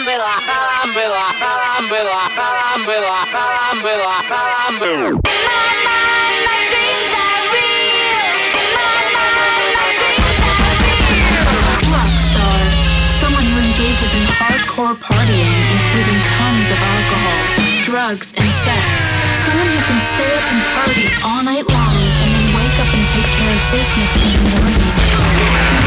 Rockstar, someone who engages in hardcore partying, including tons of alcohol, drugs, and sex. Someone who can stay up and party all night long and then wake up and take care of business in the morning.